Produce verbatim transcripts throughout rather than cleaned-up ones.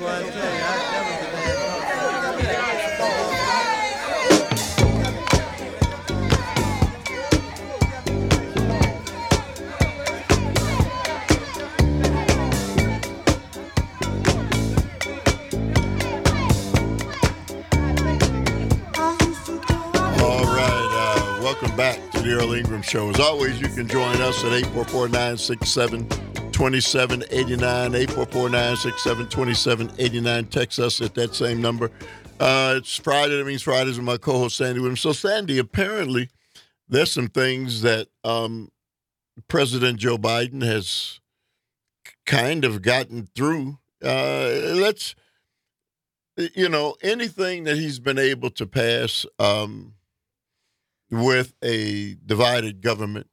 why I tell you, I, that was a bad All right, uh, welcome back to the Earl Ingram Show. As always, you can join us at eight four four, nine six seven, two seven eight nine, eight four four, nine six seven, two seven eight nine. Text us at that same number. Uh, it's Friday. That means Fridays with my co-host, Sandy Williams. So, Sandy, apparently there's some things that um, President Joe Biden has kind of gotten through. Uh, let's, you know, anything that he's been able to pass um, with a divided government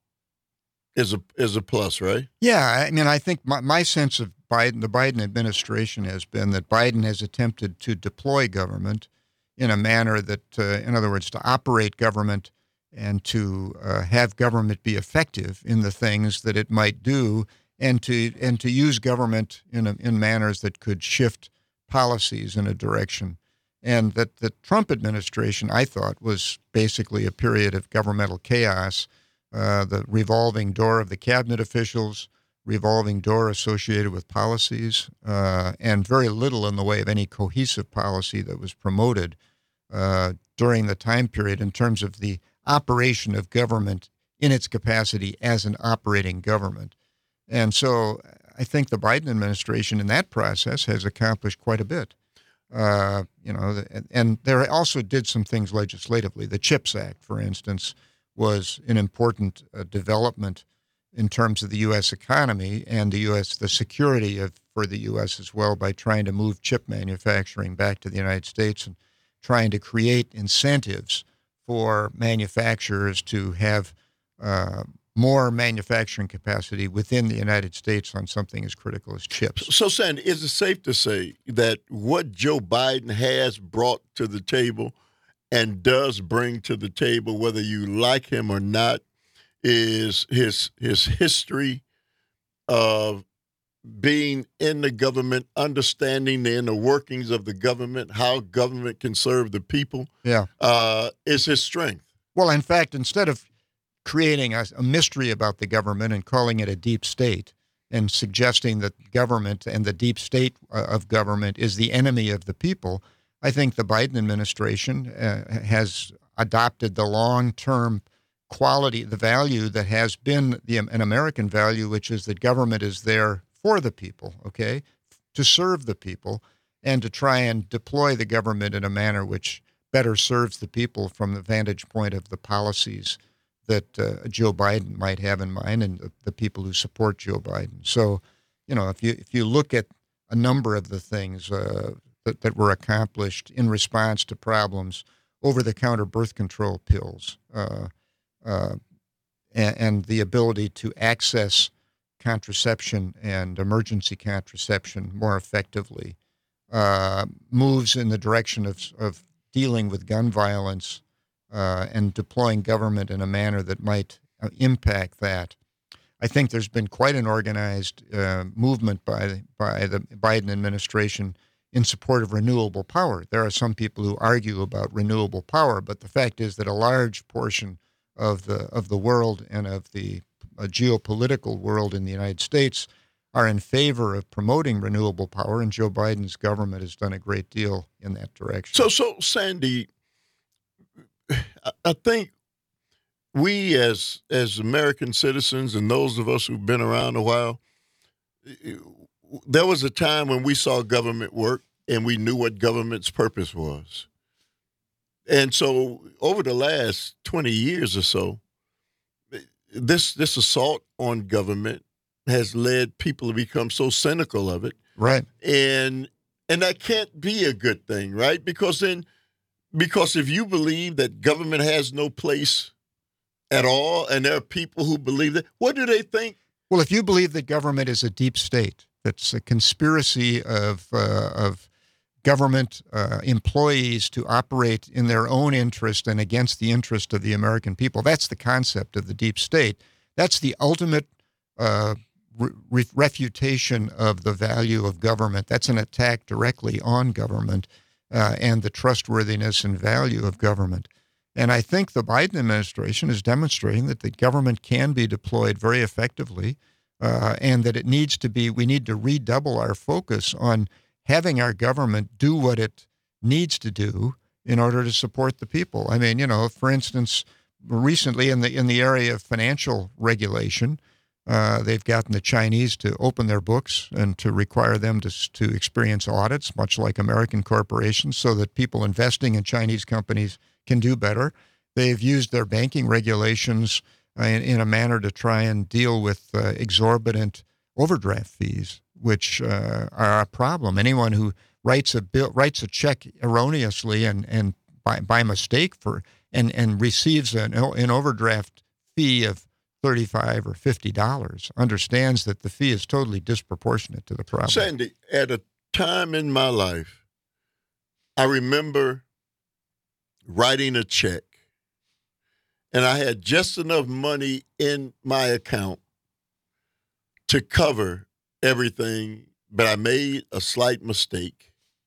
is a is a plus, right? Yeah, I mean, I think my, my sense of Biden, the Biden administration has been that Biden has attempted to deploy government in a manner that, uh, in other words, to operate government and to uh, have government be effective in the things that it might do, and to and to use government in a, in manners that could shift policies in a direction. And that the Trump administration, I thought, was basically a period of governmental chaos, uh, the revolving door of the cabinet officials, revolving door associated with policies, uh, and very little in the way of any cohesive policy that was promoted uh, during the time period in terms of the operation of government in its capacity as an operating government. And so I think the Biden administration in that process has accomplished quite a bit. Uh, you know, and, and there also did some things legislatively. The CHIPS Act, for instance, was an important uh, development in terms of the U S economy and the U S the security of for the U S as well, by trying to move chip manufacturing back to the United States and trying to create incentives for manufacturers to have uh, more manufacturing capacity within the United States on something as critical as chips. So, Sandy, is it safe to say that what Joe Biden has brought to the table and does bring to the table, whether you like him or not, is his his history of being in the government, understanding the inner workings of the government, how government can serve the people? Yeah, uh, is his strength. Well, in fact, instead of creating a, a mystery about the government and calling it a deep state and suggesting that government and the deep state uh, of government is the enemy of the people, I think the Biden administration uh, has adopted the long-term quality, the value that has been the, an American value, which is that government is there for the people, okay, to serve the people, and to try and deploy the government in a manner which better serves the people from the vantage point of the policies that uh, Joe Biden might have in mind, and the, the people who support Joe Biden. So, you know, if you if you look at a number of the things uh, that, that were accomplished in response to problems, over-the-counter birth control pills, uh, uh, and, and the ability to access contraception and emergency contraception more effectively, uh, moves in the direction of, of dealing with gun violence uh, and deploying government in a manner that might uh, impact that. I think there's been quite an organized uh, movement by, by the Biden administration in support of renewable power. There are some people who argue about renewable power, but the fact is that a large portion of the of the world and of the uh, geopolitical world in the United States are in favor of promoting renewable power, and Joe Biden's government has done a great deal in that direction. So, so Sandy, I think we as as American citizens and those of us who've been around a while, there was a time when we saw government work and we knew what government's purpose was. And so over the last twenty years or so, this this assault on government has led people to become so cynical of it. Right. And and that can't be a good thing, right? Because then because if you believe that government has no place at all, and there are people who believe that, what do they think? Well, if you believe that government is a deep state, that's a conspiracy of uh, of government uh, employees to operate in their own interest and against the interest of the American people, that's the concept of the deep state. That's the ultimate uh, re- refutation of the value of government. That's an attack directly on government uh, and the trustworthiness and value of government. And I think the Biden administration is demonstrating that the government can be deployed very effectively uh, and that it needs to be, we need to redouble our focus on having our government do what it needs to do in order to support the people. I mean, you know, for instance, recently in the in the area of financial regulation, uh, they've gotten the Chinese to open their books and to require them to to experience audits, much like American corporations, so that people investing in Chinese companies can do better. They've used their banking regulations uh, in, in a manner to try and deal with uh, exorbitant overdraft fees, which uh, are a problem. Anyone who writes a bill, writes a check erroneously and and by by mistake for and and receives an an overdraft fee of thirty-five or fifty dollars understands that the fee is totally disproportionate to the problem. Sandy, at a time in my life, I remember writing a check, and I had just enough money in my account to cover everything, but I made a slight mistake.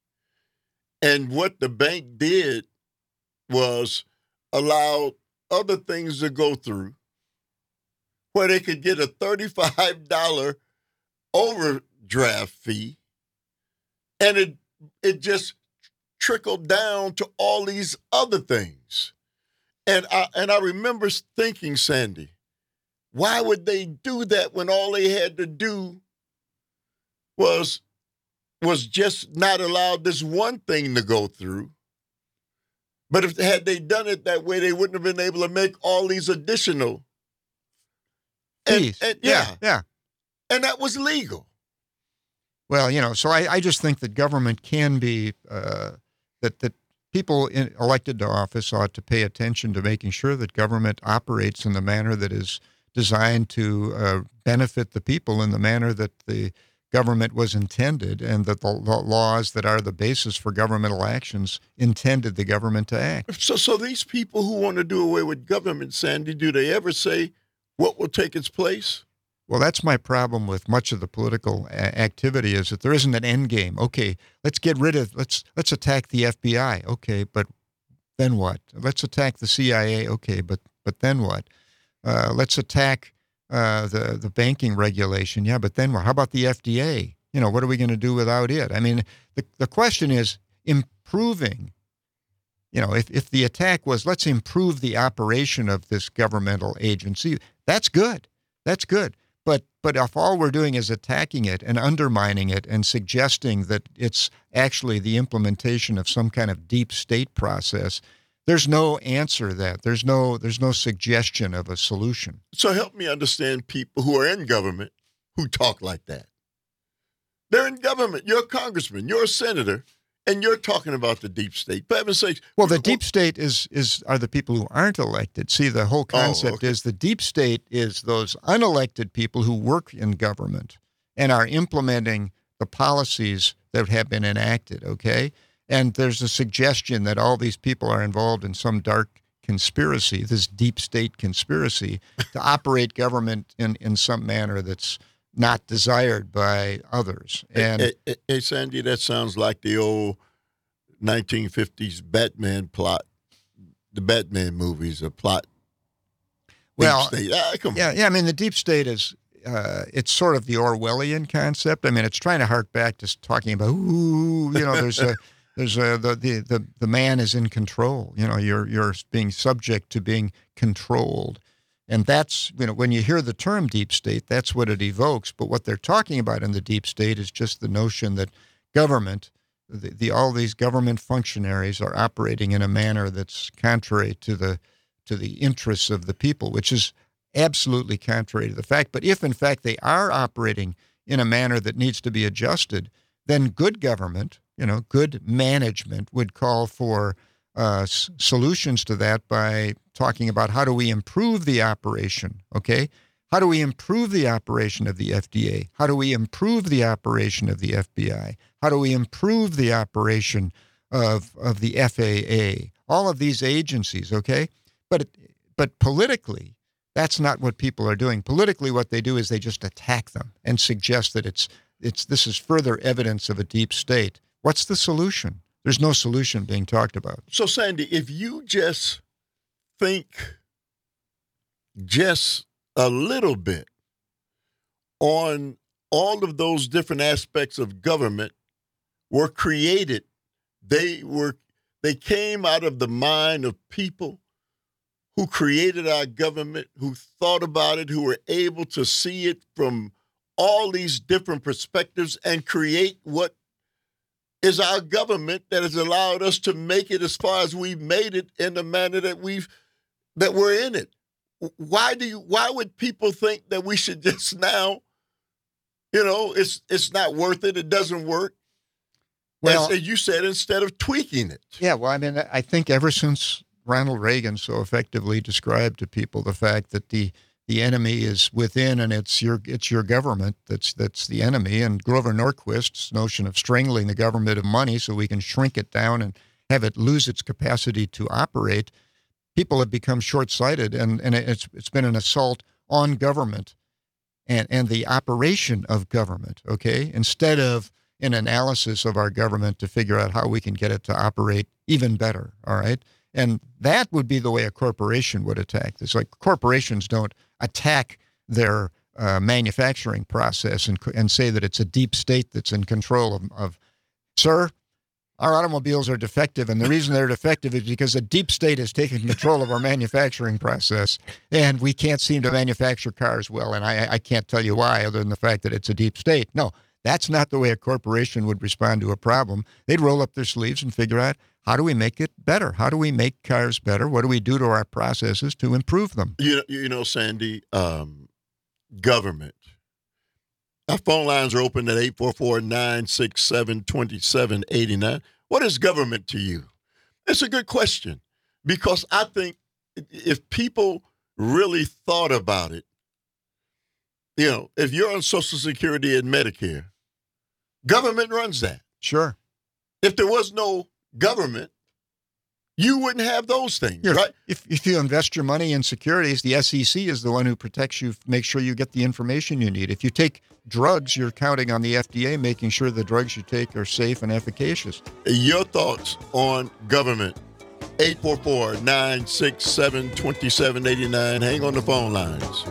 And what the bank did was allow other things to go through where they could get a thirty-five dollars overdraft fee, and it it just trickled down to all these other things. And I and I remember thinking, Sandy, why would they do that when all they had to do was was just not allow this one thing to go through? But if had they done it that way, they wouldn't have been able to make all these additional. And, and yeah, yeah, yeah. And that was legal. Well, you know, so I, I just think that government can be, uh, that, that people in, elected to office ought to pay attention to making sure that government operates in the manner that is designed to uh, benefit the people in the manner that the government was intended, and that the laws that are the basis for governmental actions intended the government to act. So, so these people who want to do away with government, Sandy, do they ever say what will take its place? Well, that's my problem with much of the political a- activity is that there isn't an end game. Okay, let's get rid of, let's let's attack the F B I. Okay, but then what? Let's attack the C I A. Okay, but but then what? Uh, let's attack uh, the the banking regulation. Yeah, but then what? How about the F D A? You know, what are we going to do without it? I mean, the the question is improving. You know, if, if the attack was, let's improve the operation of this governmental agency, that's good. That's good. But but if all we're doing is attacking it and undermining it and suggesting that it's actually the implementation of some kind of deep state process, there's no answer to that. There's no there's no suggestion of a solution. So help me understand people who are in government who talk like that. They're in government. You're a congressman. You're a senator. And you're talking about the deep state. For heaven's sakes. Well, the deep state is is are the people who aren't elected. See, the whole concept oh, okay. is the deep state is those unelected people who work in government and are implementing the policies that have been enacted, okay? And there's a suggestion that all these people are involved in some dark conspiracy, this deep state conspiracy, to operate government in, in some manner that's not desired by others. And hey, hey, hey, Sandy, that sounds like the old nineteen fifties Batman plot, the Batman movies, a plot. Well, deep state. Ah, come yeah, on. yeah. I mean, the deep state is uh, it's sort of the Orwellian concept. I mean, it's trying to hark back to talking about, ooh, you know, there's a there's a the, the the the man is in control. You know, you're you're being subject to being controlled. And that's, you know, when you hear the term deep state, that's what it evokes. But what they're talking about in the deep state is just the notion that government, the, the all these government functionaries are operating in a manner that's contrary to the to the interests of the people, which is absolutely contrary to the fact. But if, in fact, they are operating in a manner that needs to be adjusted, then good government, you know, good management would call for Uh, s- solutions to that by talking about how do we improve the operation, okay? How do we improve the operation of the F D A? How do we improve the operation of the F B I? How do we improve the operation of of the F A A? All of these agencies, okay? But but politically, That's not what people are doing. Politically, what they do is they just attack them and suggest that it's it's this is further evidence of a deep state. What's the solution? There's no solution being talked about. So, Sandy, if you just think just a little bit on all of those different aspects of government were created, they were they came out of the mind of people who created our government, who thought about it, who were able to see it from all these different perspectives and create what is our government that has allowed us to make it as far as we've made it in the manner that we've that we're in it. Why do you why would people think that we should just now, you know, it's it's not worth it, it doesn't work? Well, as you said, instead of tweaking it. Yeah, well, I mean, I think ever since Ronald Reagan so effectively described to people the fact that the the enemy is within and it's your it's your government that's that's the enemy. And Grover Norquist's notion of strangling the government of money so we can shrink it down and have it lose its capacity to operate, people have become short-sighted, and, and it's it's been an assault on government and, and the operation of government, okay, instead of an analysis of our government to figure out how we can get it to operate even better, all right? And that would be the way a corporation would attack this. Like, corporations don't attack their uh, manufacturing process and and say that it's a deep state that's in control of, of, sir, our automobiles are defective, and the reason they're defective is because the deep state has taken control of our manufacturing process, and we can't seem to manufacture cars well, and I, I can't tell you why other than the fact that it's a deep state. No, that's not the way a corporation would respond to a problem. They'd roll up their sleeves and figure out, how do we make it better? How do we make cars better? What do we do to our processes to improve them? You know, you know Sandy, um, government. Our phone lines are open at eight four four, nine six seven, two seven eight nine. What is government to you? It's a good question, because I think if people really thought about it, you know, if you're on Social Security and Medicare, government runs that. Sure. If there was no government, you wouldn't have those things, You're, right? If if you invest your money in securities, the S E C is the one who protects you, make sure you get the information you need. If you take drugs, you're counting on the F D A making sure the drugs you take are safe and efficacious. Your thoughts on government? eight four four, nine six seven, two seven eight nine. Hang on the phone lines.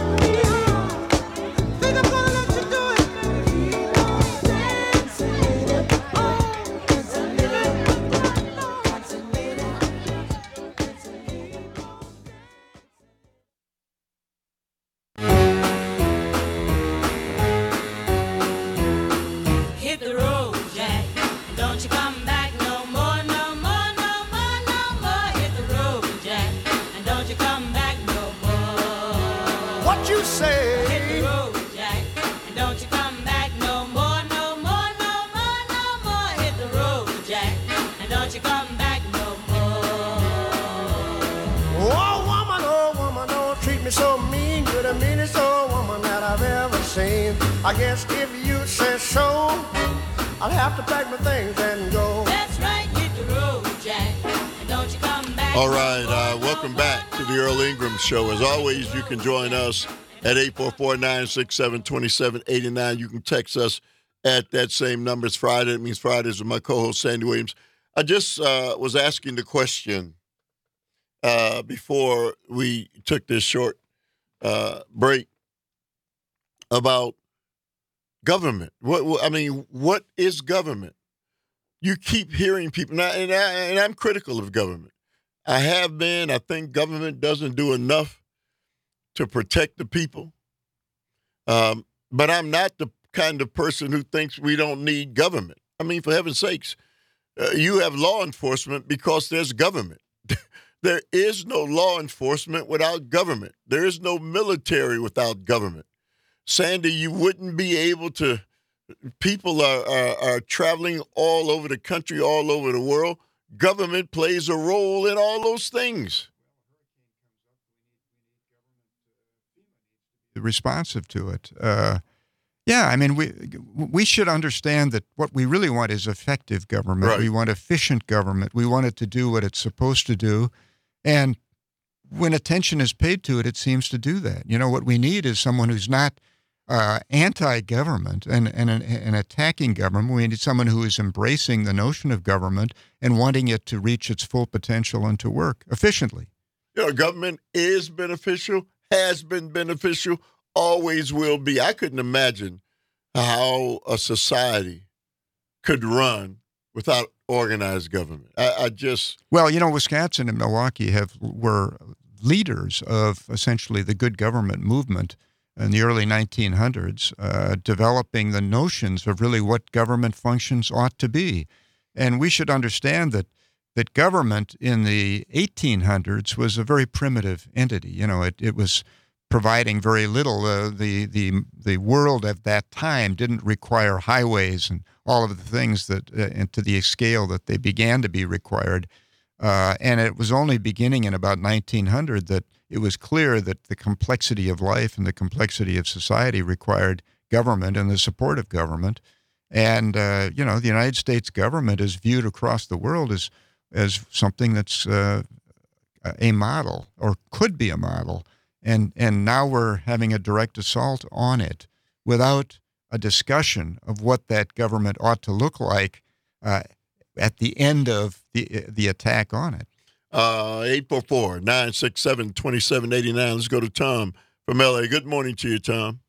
I guess if you say so, I'll have to pack my things and go. That's right, hit the road, Jack, and don't you come back. All right, uh, welcome back to the Earl Ingram Show. As always, you can join us at eight four four, nine six seven, two seven eight nine. You can text us at that same number. It's Friday. It means Fridays with my co-host, Sandy Williams. I just uh, was asking the question uh, before we took this short uh, break about government. What, what I mean, what is government? You keep hearing people, now, and, I, and I'm critical of government. I have been. I think government doesn't do enough to protect the people. Um, but I'm not the kind of person who thinks we don't need government. I mean, for heaven's sakes, uh, you have law enforcement because there's government. There is no law enforcement without government. There is no military without government. Sandy, you wouldn't be able to, people are, are, are traveling all over the country, all over the world. Government plays a role in all those things. Responsive to it. Uh, yeah, I mean, we we should understand that what we really want is effective government. Right. We want efficient government. We want it to do what it's supposed to do. And when attention is paid to it, it seems to do that. You know, what we need is someone who's not uh, anti-government and, and, and attacking government. We need someone who is embracing the notion of government and wanting it to reach its full potential and to work efficiently. You know, government is beneficial, has been beneficial, always will be. I couldn't imagine how a society could run without organized government. I, I just well, you know, Wisconsin and Milwaukee have were leaders of essentially the good government movement in the early nineteen hundreds, uh, developing the notions of really what government functions ought to be, and we should understand that that government in the eighteen hundreds was a very primitive entity. You know, it it was providing very little. Uh, the the the world at that time didn't require highways and all of the things that, uh, and to the scale that they began to be required. Uh, and it was only beginning in about nineteen hundred that it was clear that the complexity of life and the complexity of society required government and the support of government. And, uh, you know, the United States government is viewed across the world as, as something that's uh, a model or could be a model. And and now we're having a direct assault on it without a discussion of what that government ought to look like uh, at the end of the the attack on it. Uh, eight four four, nine six seven, two seven eight nine. Let's go to Tom from L A. Good morning to you, Tom.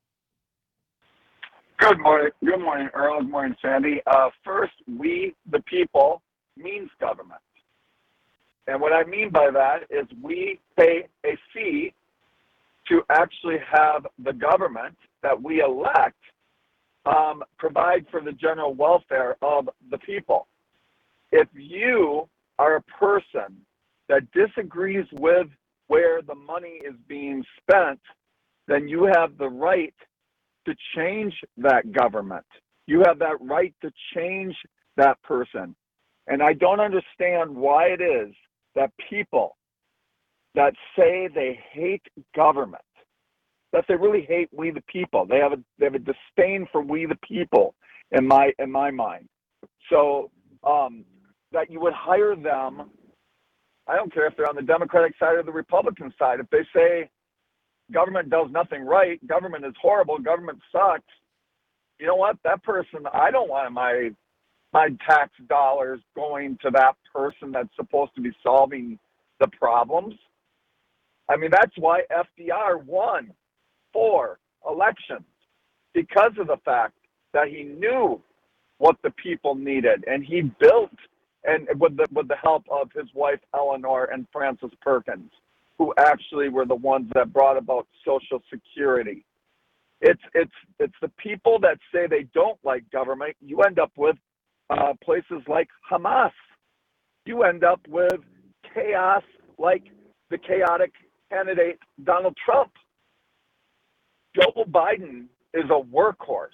Good morning. Good morning, Earl. Good morning, Sandy. Uh, first, we, the people, means government. And what I mean by that is we pay a fee to actually have the government that we elect um, provide for the general welfare of the people. If you are a person that disagrees with where the money is being spent, then you have the right to change that government. You have that right to change that person. And I don't understand why it is that people that say they hate government, that they really hate we the people. They have a they have a disdain for we the people in my in my mind. So um, that you would hire them. I don't care if they're on the Democratic side or the Republican side. If they say government does nothing right, government is horrible, government sucks, you know what? That person, I don't want my my tax dollars going to that person that's supposed to be solving the problems. I mean, that's why F D R won four elections, because of the fact that he knew what the people needed, and he built, and with the with the help of his wife Eleanor and Frances Perkins, who actually were the ones that brought about Social Security. It's it's it's the people that say they don't like government. You end up with uh, places like Hamas. You end up with chaos like the chaotic candidate Donald Trump. Joe Biden is a workhorse.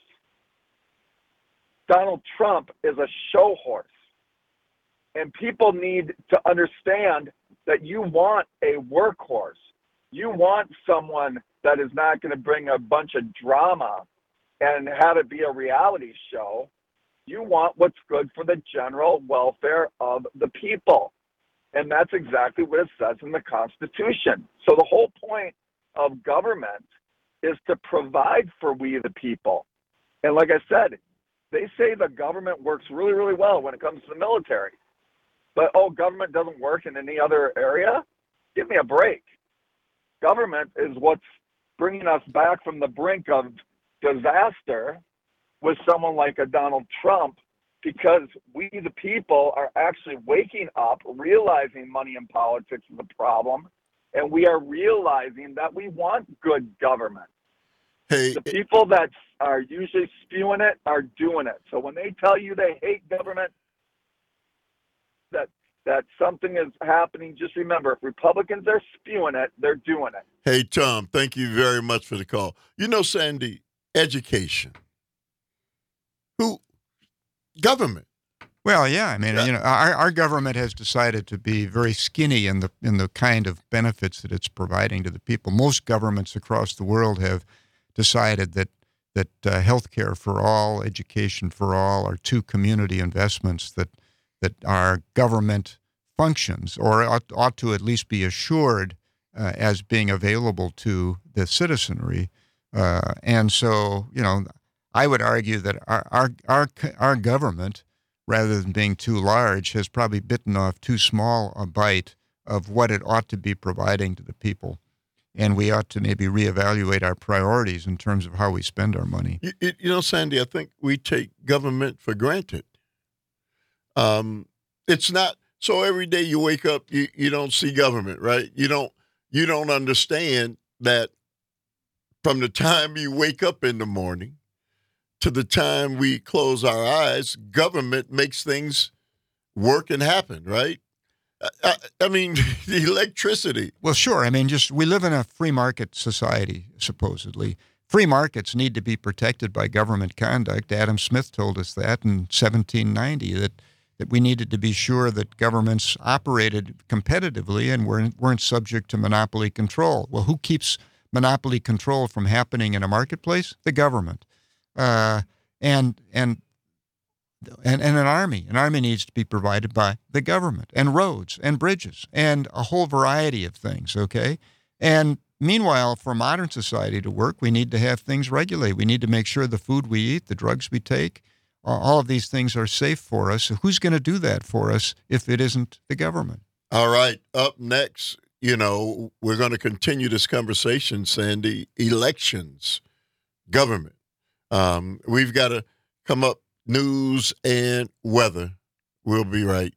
Donald Trump is a show horse. And people need to understand that you want a workhorse. You want someone that is not going to bring a bunch of drama and have it be a reality show. You want what's good for the general welfare of the people. And that's exactly what it says in the Constitution. So the whole point of government is to provide for we the people. And like I said, they say the government works really, really well when it comes to the military. But, oh, government doesn't work in any other area? Give me a break. Government is what's bringing us back from the brink of disaster with someone like a Donald Trump, because we, the people, are actually waking up, realizing money in politics is a problem, and we are realizing that we want good government. Hey, the people that are usually spewing it are doing it. So when they tell you they hate government, that that something is happening, just remember, if Republicans are spewing it, they're doing it. Hey, Tom, thank you very much for the call. You know, Sandy, education. Who? Government. Well, yeah, I mean, Yeah. you know, our, our government has decided to be very skinny in the in the kind of benefits that it's providing to the people. Most governments across the world have decided that that uh, health care for all, education for all, are two community investments that that are government functions, or ought, ought to at least be assured uh, as being available to the citizenry. Uh, and so, you know, I would argue that our, our our our government, rather than being too large, has probably bitten off too small a bite of what it ought to be providing to the people. And we ought to maybe reevaluate our priorities in terms of how we spend our money. You, you know, Sandy, I think we take government for granted. Um, it's not so every day you wake up, you, you don't see government, right? You don't you don't understand that from the time you wake up in the morning to the time we close our eyes, government makes things work and happen, right? I, I mean, the electricity. Well, sure. I mean, just we live in a free market society, supposedly. Free markets need to be protected by government conduct. Adam Smith told us that in seventeen ninety, that, that we needed to be sure that governments operated competitively and weren't, weren't subject to monopoly control. Well, who keeps monopoly control from happening in a marketplace? The government. Uh, and and and and an army. An army needs to be provided by the government, and roads and bridges and a whole variety of things, okay? And meanwhile, for modern society to work, we need to have things regulated. We need to make sure the food we eat, the drugs we take, all of these things are safe for us. So who's going to do that for us if it isn't the government? All right. Up next, you know, we're going to continue this conversation, Sandy. Elections, government. Um, we've got to come up news and weather. We'll be right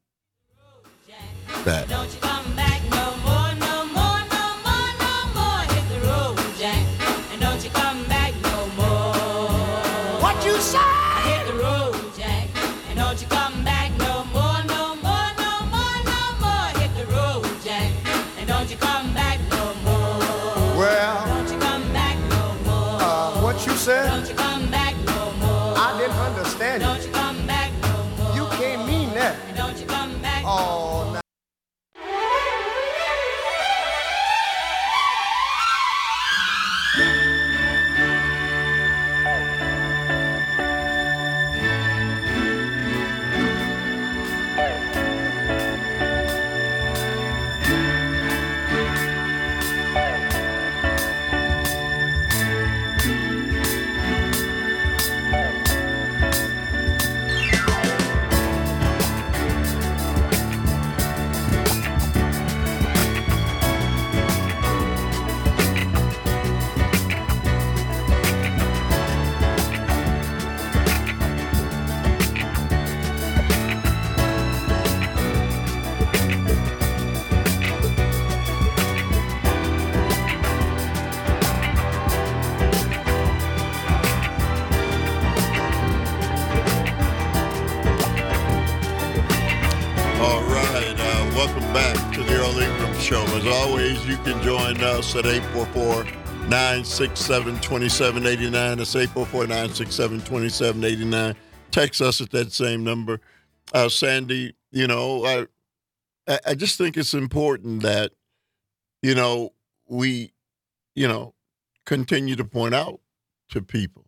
back. Don't you come back no more, no more, no more, no more. Hit the road, Jack, and don't you come back no more. What you say? Hit the road, Jack, and don't you come back no more, no more, no more, no more. Hit the road, Jack, and don't you come back no more. Well, don't you come back no more. Uh, what you said? Don't you come back no more. I didn't understand Don't it. you come back no more. You can't mean that. And don't you come back no Oh, more. now. All right. Uh, welcome back to the Earl Ingram Show. As always, you can join us at eight four four, nine six seven, two seven eight nine. That's eight four four, nine six seven, two seven eight nine. Text us at that same number. Uh, Sandy, you know, I, I I just think it's important that, you know, we, you know, continue to point out to people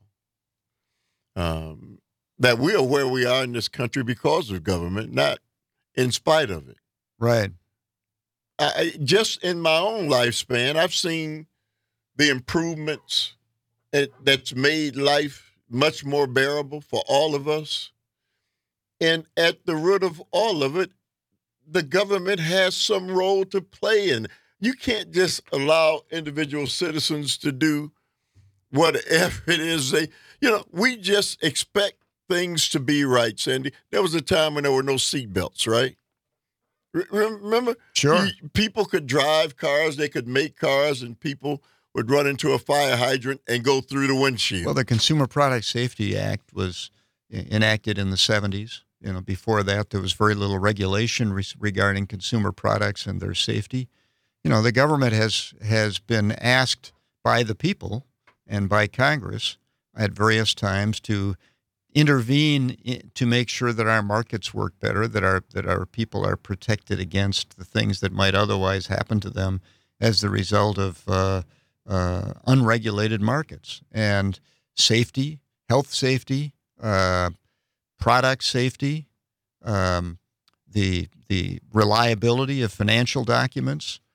um, that we are where we are in this country because of government, not in spite of it. Right. I, just in my own lifespan, I've seen the improvements it, that's made life much more bearable for all of us. And at the root of all of it, the government has some role to play in. You can't just allow individual citizens to do whatever it is they, you know, we just expect things to be right, Sandy. There was a time when there were no seatbelts, right? Re- remember? Sure. You, people could drive cars, they could make cars, and people would run into a fire hydrant and go through the windshield. Well, the Consumer Product Safety Act was enacted in the seventies. You know, before that, there was very little regulation re- regarding consumer products and their safety. You know, the government has has been asked by the people and by Congress at various times to intervene in, to make sure that our markets work better, that our that our people are protected against the things that might otherwise happen to them as the result of uh, uh, unregulated markets. And safety, health safety, uh, product safety, um, the the reliability of financial documents,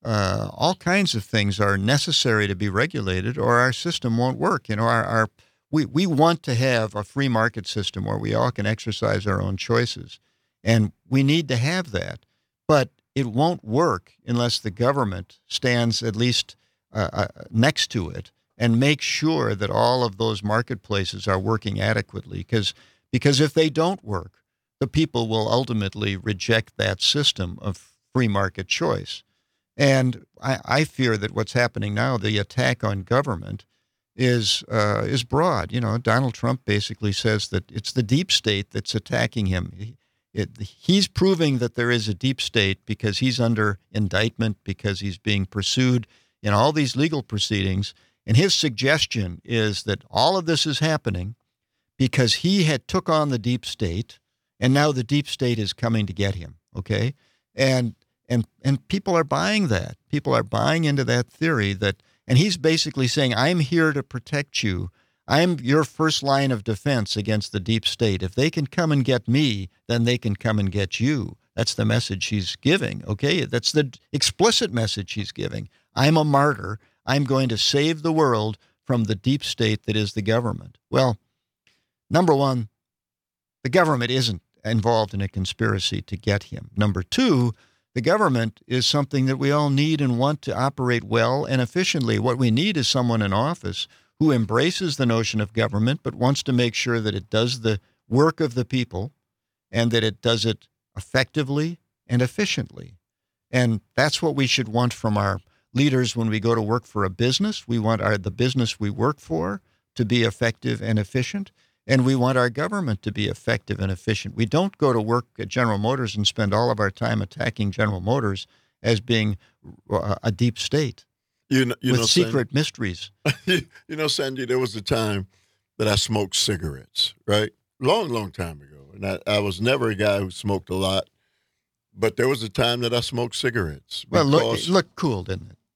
uh, all kinds of things are necessary to be regulated, or our system won't work. You know, our, our we we want to have a free market system where we all can exercise our own choices, and we need to have that. But it won't work unless the government stands at least uh, uh, next to it and makes sure that all of those marketplaces are working adequately. Because because if they don't work, the people will ultimately reject that system of free market choice. And I, I fear that what's happening now, the attack on government, is uh, is broad. You know, Donald Trump basically says that it's the deep state that's attacking him. He, it, he's proving that there is a deep state because he's under indictment, because he's being pursued in all these legal proceedings. And his suggestion is that all of this is happening because he had took on the deep state, and now the deep state is coming to get him. Okay, and and and people are buying that. People are buying into that theory that, and he's basically saying, "I'm here to protect you. I'm your first line of defense against the deep state. If they can come and get me, then they can come and get you." That's the message he's giving. Okay, that's the explicit message he's giving. I'm a martyr. I'm going to save the world from the deep state that is the government. Well, number one, the government isn't involved in a conspiracy to get him. Number two, the government is something that we all need and want to operate well and efficiently. What we need is someone in office who embraces the notion of government but wants to make sure that it does the work of the people and that it does it effectively and efficiently. And that's what we should want from our leaders when we go to work for a business. We want our the business we work for to be effective and efficient, and we want our government to be effective and efficient. We don't go to work at General Motors and spend all of our time attacking General Motors as being a deep state you know, you with know, secret Sandy, mysteries. you know, Sandy, there was a time that I smoked cigarettes, right? Long, long time ago. And I, I was never a guy who smoked a lot, but there was a time that I smoked cigarettes. Well, look, because- it looked cool, didn't it?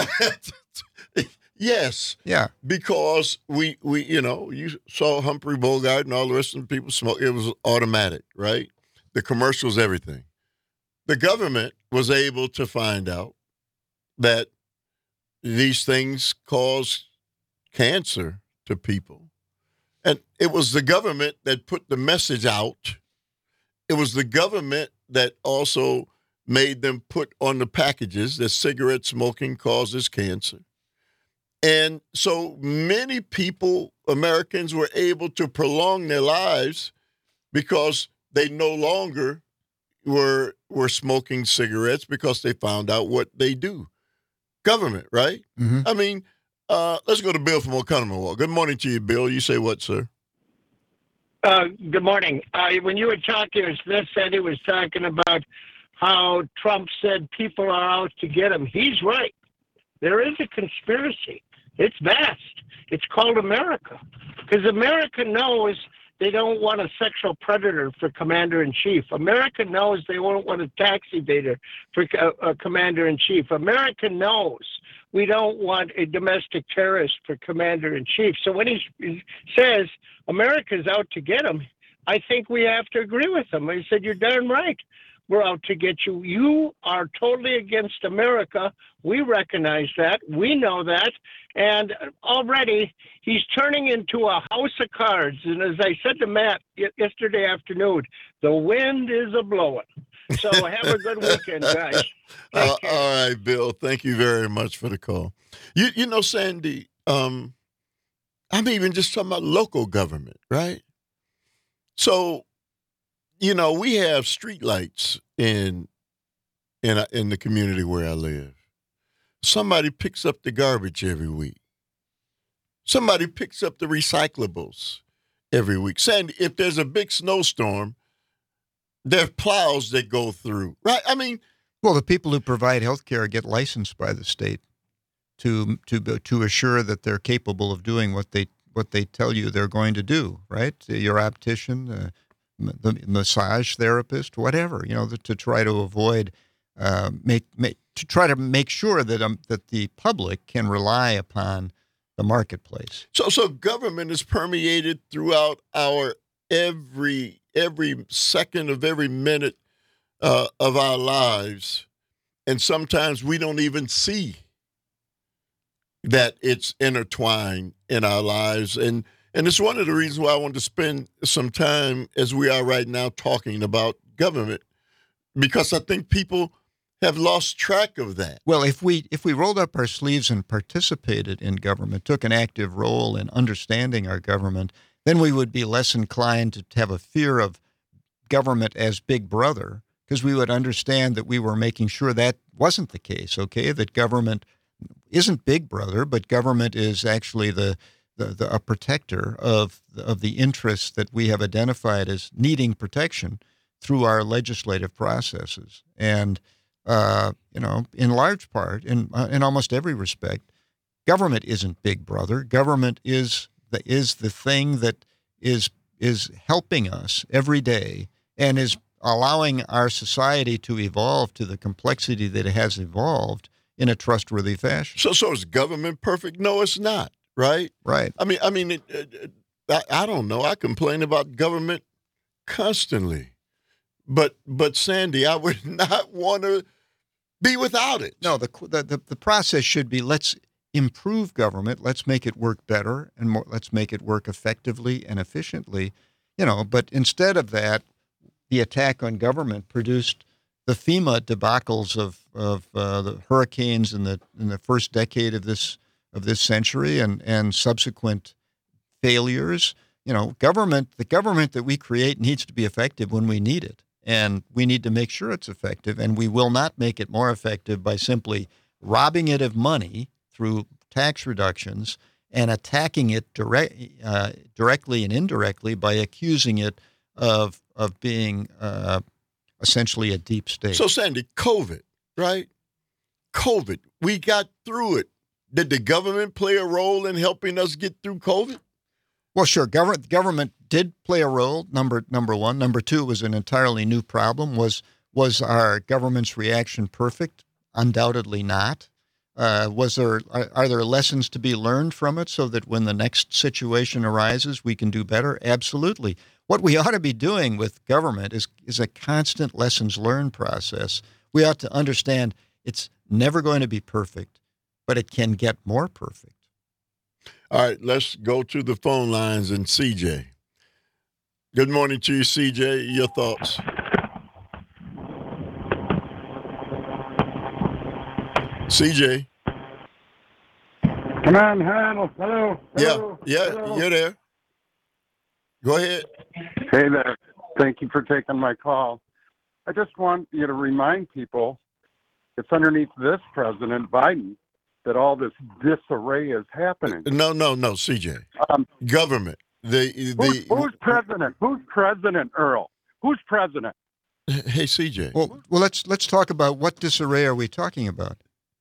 Yeah. Yes. Yeah. Because we, we, you know, you saw Humphrey Bogart and all the rest of the people smoke. It was automatic, right? The commercials, everything. The government was able to find out that these things cause cancer to people. And it was the government that put the message out. It was the government that also made them put on the packages that cigarette smoking causes cancer. And so many people, Americans, were able to prolong their lives because they no longer were were smoking cigarettes because they found out what they do. Government, right? Mm-hmm. I mean, uh, let's go to Bill from Oconomowoc. Good morning to you, Bill. You say what, sir? Uh, good morning. Uh, when you were talking, Smith said he was talking about how Trump said people are out to get him. He's right. There is a conspiracy. It's vast. It's called America. Because America knows they don't want a sexual predator for commander-in-chief. America knows they won't want a tax evader for uh, uh, commander-in-chief. America knows we don't want a domestic terrorist for commander-in-chief. So when he, he says America's out to get him, I think we have to agree with him. He said, you're darn right. We're out to get you. You are totally against America. We recognize that. We know that. And already he's turning into a house of cards. And as I said to Matt yesterday afternoon, the wind is a-blowing. So have a good weekend, guys. Uh, all right, Bill. Thank you very much for the call. You you know, Sandy, um, I'm even just talking about local government, right? So, you know, we have streetlights in in in the community where I live. Somebody picks up the garbage every week. Somebody picks up the recyclables every week. Sandy, if there's a big snowstorm, there are plows that go through, right? I mean, Well, the people who provide health care get licensed by the state to to to assure that they're capable of doing what they what they tell you they're going to do, right? Your optician, uh, the massage therapist, whatever, you know, to try to avoid uh, make, make to try to make sure that um, that the public can rely upon the marketplace. So, so government is permeated throughout our every every second of every minute uh, of our lives, and sometimes we don't even see that it's intertwined in our lives. And and it's one of the reasons why I want to spend some time, as we are right now, talking about government, because I think people have lost track of that. Well, if we if we rolled up our sleeves and participated in government, took an active role in understanding our government, then we would be less inclined to have a fear of government as big brother, because we would understand that we were making sure that wasn't the case, okay, that government isn't big brother, but government is actually the, the, the a protector of, of the interests that we have identified as needing protection through our legislative processes. And, uh, you know, in large part, in, uh, in almost every respect, government isn't big brother. Government is the, is the thing that is is helping us every day and is allowing our society to evolve to the complexity that it has evolved in a trustworthy fashion. So, so is government perfect? No, it's not. Right. Right. I mean, I mean, it, it, I, I don't know. I complain about government constantly, but but Sandy, I would not want to be without it. No, the the the process should be, let's improve government. Let's make it work better, and more, let's make it work effectively and efficiently. You know, but instead of that, the attack on government produced the FEMA debacles of of uh, the hurricanes in the in the first decade of this of this century, and and subsequent failures. You know, government the government that we create needs to be effective when we need it, and we need to make sure it's effective. And we will not make it more effective by simply robbing it of money through tax reductions and attacking it direct, uh, directly and indirectly by accusing it of of being uh, essentially a deep state. So, Sandy, COVID, right? COVID, we got through it. Did the government play a role in helping us get through COVID? Well, sure. Government government did play a role. Number number one. Number two, it was an entirely new problem. Was was our government's reaction perfect? Undoubtedly not. Uh, was there are, are there lessons to be learned from it so that when the next situation arises, we can do better? Absolutely. What we ought to be doing with government is is a constant lessons learned process. We ought to understand it's never going to be perfect, but it can get more perfect. All right, let's go to the phone lines and C J. Good morning to you, C J. Your thoughts? C J. Come on, hello, hello. hello yeah, yeah, hello. You're there. Go ahead. Hey there. Thank you for taking my call. I just want you to remind people it's underneath this President Biden that all this disarray is happening. No, no, no, C J. Um, Government. The the who's, who's president? Who's president, Earl? Who's president? Hey, C J. Well, well, let's let's talk about what disarray are we talking about?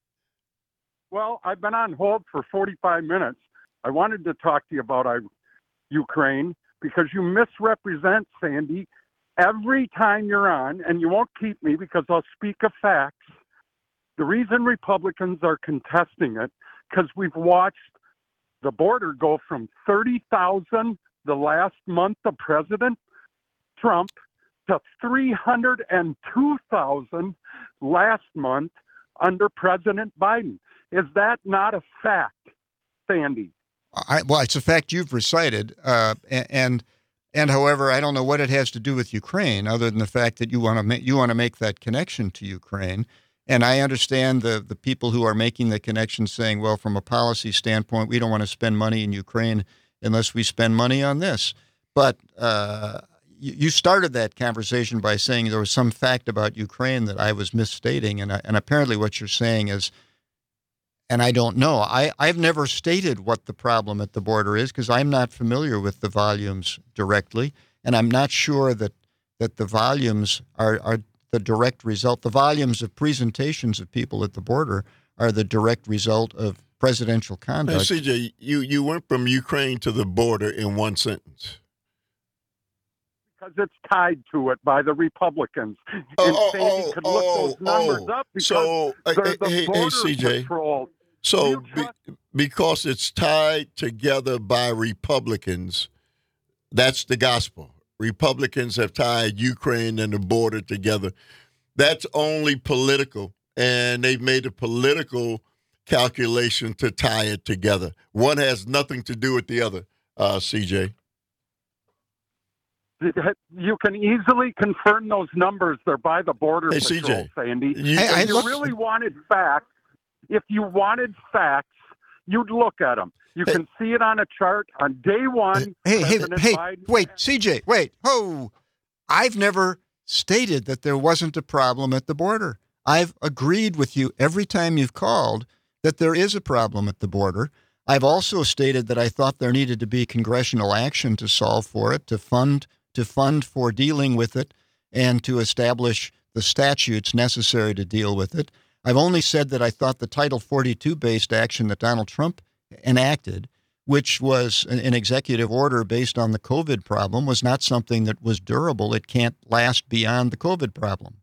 Well, I've been on hold for forty-five minutes. I wanted to talk to you about uh, Ukraine because you misrepresent, Sandy, every time you're on, and you won't keep me because I'll speak of facts. The reason Republicans are contesting it, because we've watched the border go from thirty thousand the last month of President Trump to three hundred two thousand last month under President Biden. Is that not a fact, Sandy? I, well, it's a fact you've recited, uh, and and however, I don't know what it has to do with Ukraine, other than the fact that you want to ma- you want to make that connection to Ukraine. And I understand the the people who are making the connection, saying, well, from a policy standpoint, we don't want to spend money in Ukraine unless we spend money on this. But uh, you, you started that conversation by saying there was some fact about Ukraine that I was misstating, and I, and apparently what you're saying is. And I don't know. I, I've never stated what the problem at the border is because I'm not familiar with the volumes directly, and I'm not sure that that the volumes are, are the direct result. The volumes of presentations of people at the border are the direct result of presidential conduct. Now, C J, you, you went from Ukraine to the border in one sentence. Because it's tied to it by the Republicans. Oh, and oh, Sandy oh, could oh, look those numbers oh. up because So, uh, they're the hey, hey, border C J. patrol. So, You be, trust- because it's tied together by Republicans, that's the gospel. Republicans have tied Ukraine and the border together. That's only political. and they've made a political calculation to tie it together. One has nothing to do with the other, uh, C J. You can easily confirm those numbers. They're by the Border Hey, Patrol, C J. Sandy. You, Hey, I If you look- really wanted facts, if you wanted facts, you'd look at them. You Hey. can see it on a chart on day one. Hey, hey, President hey, Biden- wait, C J, wait. Oh, I've never stated that there wasn't a problem at the border. I've agreed with you every time you've called that there is a problem at the border. I've also stated that I thought there needed to be congressional action to solve for it, to fund to fund for dealing with it, and to establish the statutes necessary to deal with it. I've only said that I thought the Title forty-two based action that Donald Trump enacted, which was an, an executive order based on the COVID problem, was not something that was durable. It can't last beyond the COVID problem.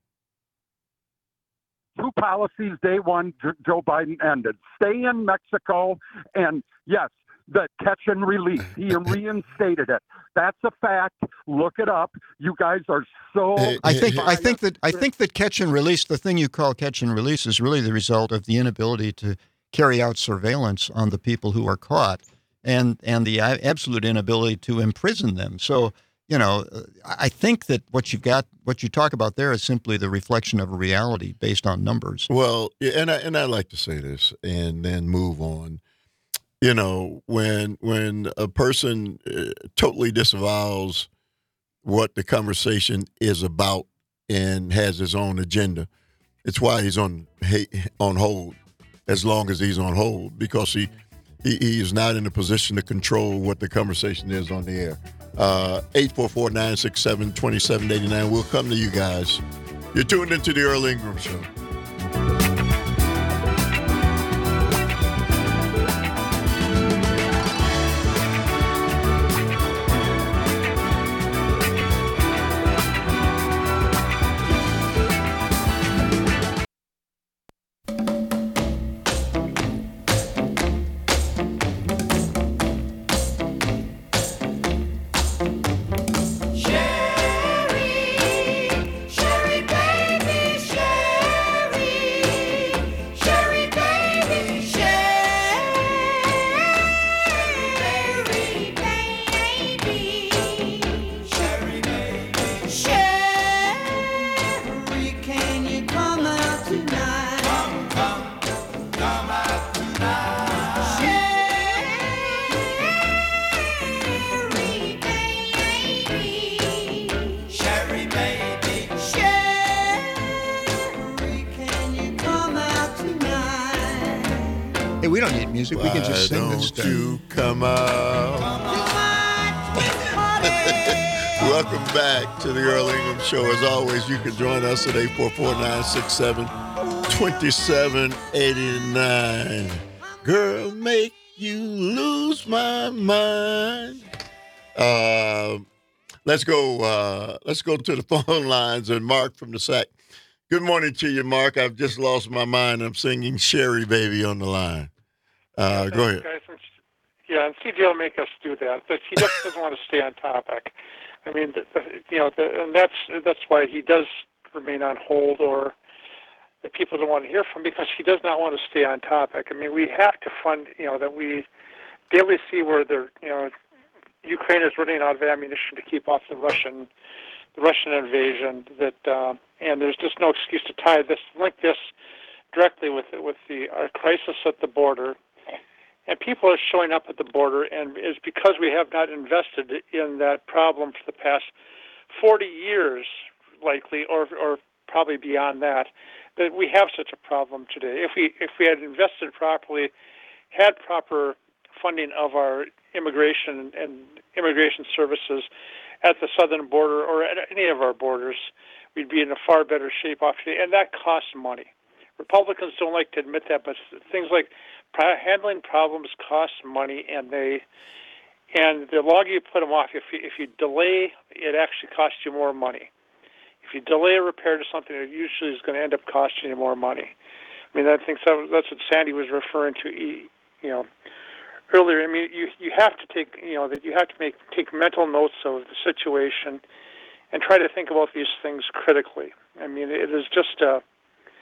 Two policies day one J- Joe Biden ended. Stay in Mexico, and yes, the catch and release. He reinstated it. That's a fact. Look it up. You guys are so. Hey, I think hey, I think that I think that catch and release, the thing you call catch and release, is really the result of the inability to carry out surveillance on the people who are caught, and and the absolute inability to imprison them. So, you know, I think that what you've got, what you talk about there, is simply the reflection of a reality based on numbers. Well, yeah, and I and I like to say this and then move on. You know, when when a person uh, totally disavows what the conversation is about and has his own agenda, it's why he's on on hold as long as he's on hold, because he he, he is not in a position to control what the conversation is on the air. Uh, eight four four, nine six seven, two seven eight nine. We'll come to you guys. You're tuned into the Earl Ingram Show. Hey, we don't need music. We can just Why sing this don't stuff. you come out? Welcome back to the Earl Ingram Show. As always, you can join us at eight four four, nine six seven, two seven eight nine. Girl, make you lose my mind. Uh, let's go. Uh, let's go to the phone lines and Mark from the S A C. Good morning to you, Mark. I've just lost my mind. I'm singing Sherry Baby on the line. Uh, go ahead. Guys, and- yeah, and C J will make us do that, but he just doesn't want to stay on topic. I mean, the, the, you know, the, and that's that's why he does remain on hold, or the people don't want to hear from, because he does not want to stay on topic. I mean, we have to fund, you know, that we daily see where the, you know, Ukraine is running out of ammunition to keep off the Russian, the Russian invasion. That uh, and there's just no excuse to tie this, link this directly with with the uh, crisis at the border. And people are showing up at the border, and it's because we have not invested in that problem for the past forty years, likely, or or probably beyond that, that we have such a problem today. If we if we had invested properly, had proper funding of our immigration and immigration services at the southern border or at any of our borders, we'd be in a far better shape off today, and that costs money. Republicans don't like to admit that, but things like handling problems cost money, and they and the longer you put them off, if you, if you delay, it actually costs you more money. If you delay a repair to something, it usually is going to end up costing you more money. I mean, I think so, that's what Sandy was referring to, you know, earlier. I mean, you you have to take you know that you have to make take mental notes of the situation, and try to think about these things critically. I mean, it is just a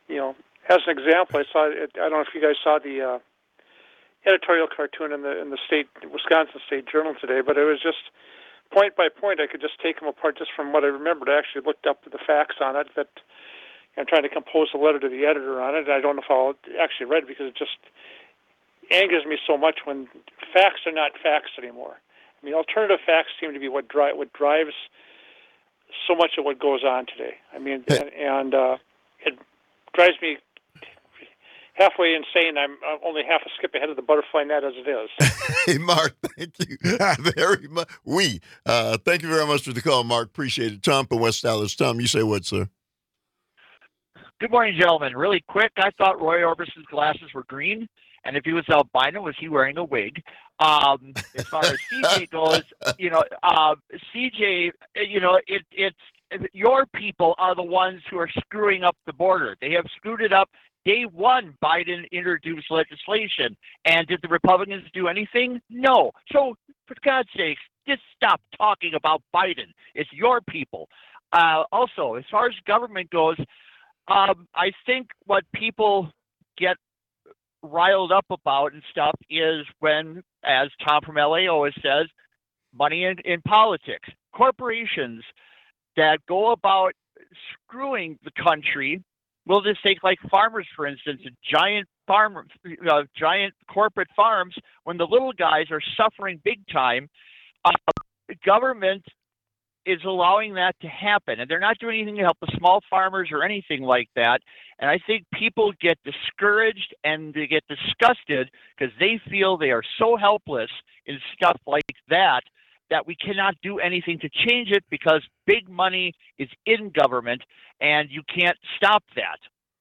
you know, as an example, I saw it, I don't know if you guys saw the uh, editorial cartoon in the in the state Wisconsin State Journal today, but it was just point by point. I could just take them apart just from what I remembered. I actually looked up the facts on it. That I'm trying to compose a letter to the editor on it. I don't know if I'll actually read it because it just angers me so much when facts are not facts anymore. I mean, alternative facts seem to be what dri- what drives so much of what goes on today. I mean, and, and uh, it drives me halfway insane. I'm only half a skip ahead of the butterfly net as it is. Hey, Mark, thank you very much. We, uh, thank you very much for the call, Mark. Appreciate it. Tom from West Dallas. Tom, you say what, sir? Good morning, gentlemen. Really quick, I thought Roy Orbison's glasses were green, and if he was albino, was he wearing a wig? Um, as far as C J goes, you know, uh, C J, you know, it, it's your people are the ones who are screwing up the border. They have screwed it up. Day one, Biden introduced legislation, and did the Republicans do anything? No. So, for God's sakes, just stop talking about Biden. It's your people. Uh, also, as far as government goes, um, I think what people get riled up about and stuff is when, as Tom from L A always says, money in, in politics. Corporations that go about screwing the country. We'll just take like farmers, for instance, giant farm, uh, giant corporate farms. When the little guys are suffering big time, uh, government is allowing that to happen, and they're not doing anything to help the small farmers or anything like that. And I think people get discouraged and they get disgusted because they feel they are so helpless in stuff like that that we cannot do anything to change it because big money is in government and you can't stop that.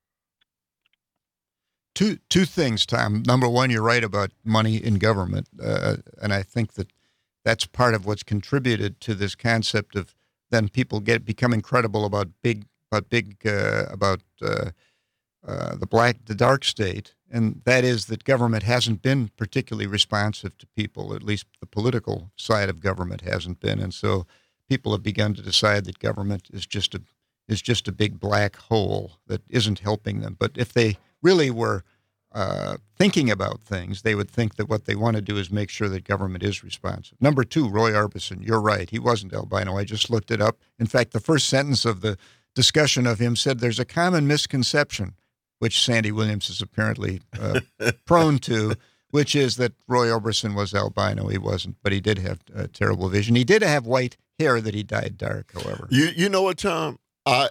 Two two things, Tom. Number one, you're right about money in government, uh, and I think that that's part of what's contributed to this concept of then people get become incredible about big about big uh, about uh, uh, the black the dark state, and that is that government hasn't been particularly responsive to people. At least the political side of government hasn't been, and so people have begun to decide that government is just a is just a big black hole that isn't helping them. But if they really were uh, thinking about things, they would think that what they want to do is make sure that government is responsive. Number two, Roy Orbison, you're right. He wasn't albino. I just looked it up. In fact, the first sentence of the discussion of him said there's a common misconception, which Sandy Williams is apparently uh, prone to, which is that Roy Orbison was albino. He wasn't, but he did have uh, terrible vision. He did have white hair that he dyed dark, however. You you know what, Tom? I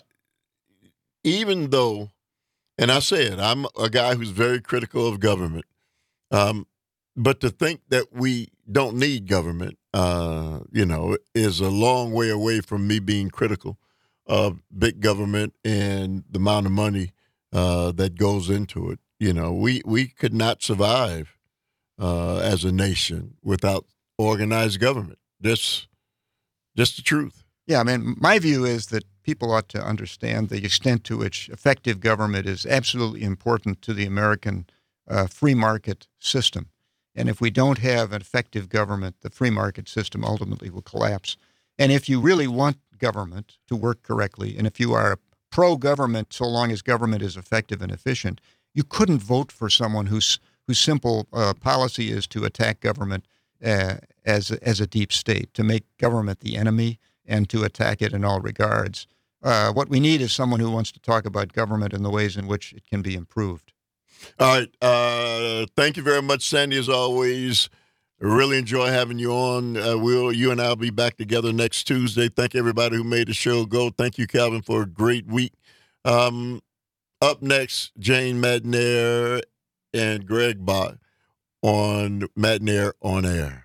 even though, and I say it, I'm a guy who's very critical of government, um, but to think that we don't need government, uh, you know, is a long way away from me being critical of big government and the amount of money uh, that goes into it. You know, we, we could not survive uh, as a nation without organized government. That's just the truth. Yeah, I mean, my view is that people ought to understand the extent to which effective government is absolutely important to the American uh, free market system. And if we don't have an effective government, the free market system ultimately will collapse. And if you really want government to work correctly, and if you are pro-government so long as government is effective and efficient, you couldn't vote for someone whose whose simple uh, policy is to attack government uh, as, as a deep state, to make government the enemy and to attack it in all regards. Uh, what we need is someone who wants to talk about government and the ways in which it can be improved. All right. Uh, thank you very much, Sandy, as always. Really enjoy having you on. Uh, we'll, you and I will be back together next Tuesday. Thank everybody who made the show go. Thank you, Calvin, for a great week. Um, up next, Jane McNair and Greg Bach on McNair on Air.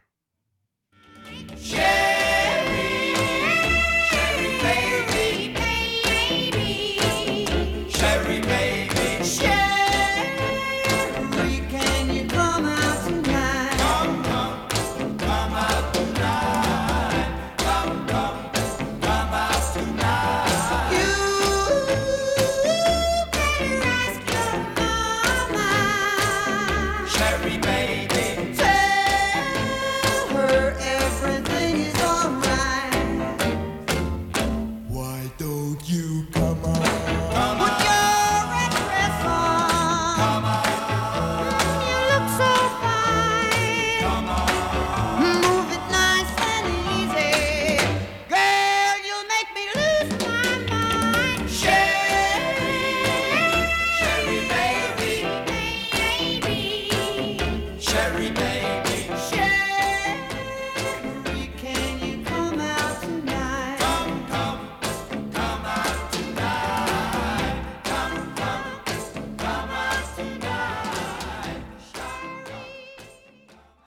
Yeah. Everything is baby, shake